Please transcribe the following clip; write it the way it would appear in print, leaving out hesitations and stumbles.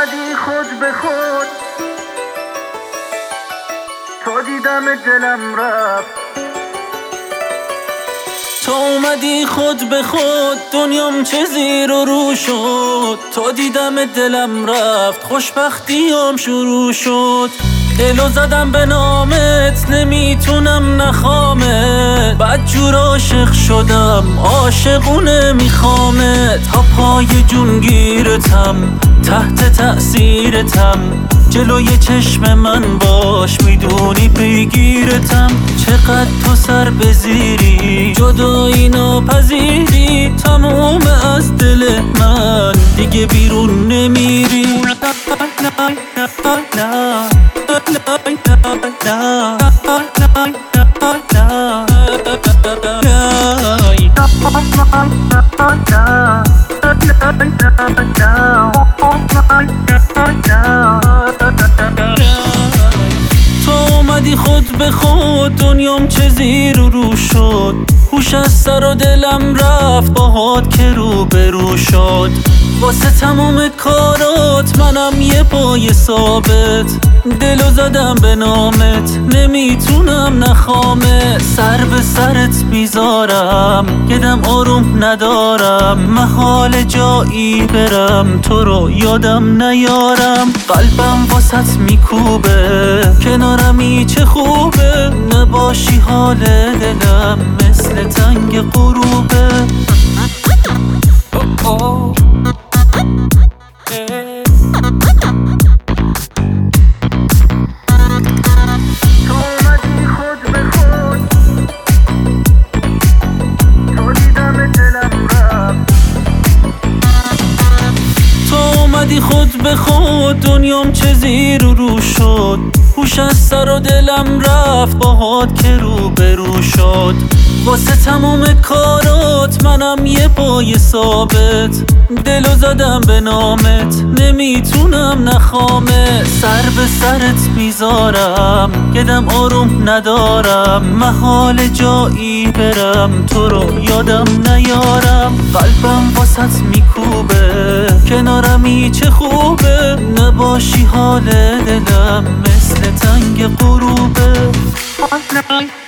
اومدی خود به خود، تا دیدم دلم رفت. تا اومدی خود به خود، دنیام چه زیر و رو شد. تا دیدم دلم رفت، خوشبختیام شروع شد. دلو زدم به نامت، نمیتونم نخوامت. بدجور عاشق شدم، عاشقونه میخوامت. تا پای جون گیرتم، تحت تأثیرتم. جلوی چشم من باش، میدونی پیگیرتم. چقدر تو سر بزیری، جدایی ناپذیری. تموم از دل من، دیگه بیرون نمیری. تو اومدی خود به خود، دنیام چه زیر و رو شد. هوش از سر و دلم رفت، باهات که رو به رو شد. واسه تمام کارات منم یه پای ثابت. دلو زدم به نامت، نمیتونم نخوامت. سر به سرت میذارم، یه دم آروم ندارم. محال جایی برم، تو رو یادم نیارم. قلبم واسط میکوبه، کنارمی چه خوبه. نباشی حال دلم مثل تنگ غروبه. خود به خود، دنیام چه زیر و رو شد. هوش از سر و دلم رفت، باهات که رو به رو شد. واسه تمام کارات منم یه پای ثابت. دلو زدم به نامت، نمیتونم نخوامت. سر به سرت میذارم، یه دم آروم ندارم. محال جایی برم، تو رو یادم نیارم. قلبم واسط میکوبه، کنارمی چه خوبه. نباشی حال دلم مثل تنگ غروبه.